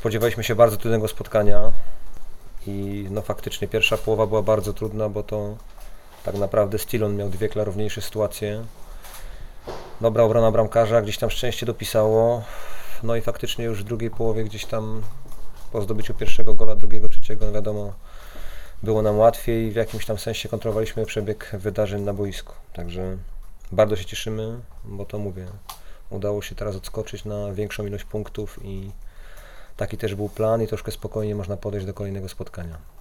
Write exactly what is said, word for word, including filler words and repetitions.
spodziewaliśmy się bardzo trudnego spotkania i no faktycznie pierwsza połowa była bardzo trudna, bo to tak naprawdę Stillon miał dwie klarowniejsze sytuacje. Dobra obrona bramkarza, gdzieś tam szczęście dopisało, no i faktycznie już w drugiej połowie gdzieś tam po zdobyciu pierwszego gola, drugiego, trzeciego, no wiadomo, było nam łatwiej i w jakimś tam sensie kontrolowaliśmy przebieg wydarzeń na boisku. Także bardzo się cieszymy, bo to mówię, udało się teraz odskoczyć na większą ilość punktów i taki też był plan i troszkę spokojnie można podejść do kolejnego spotkania.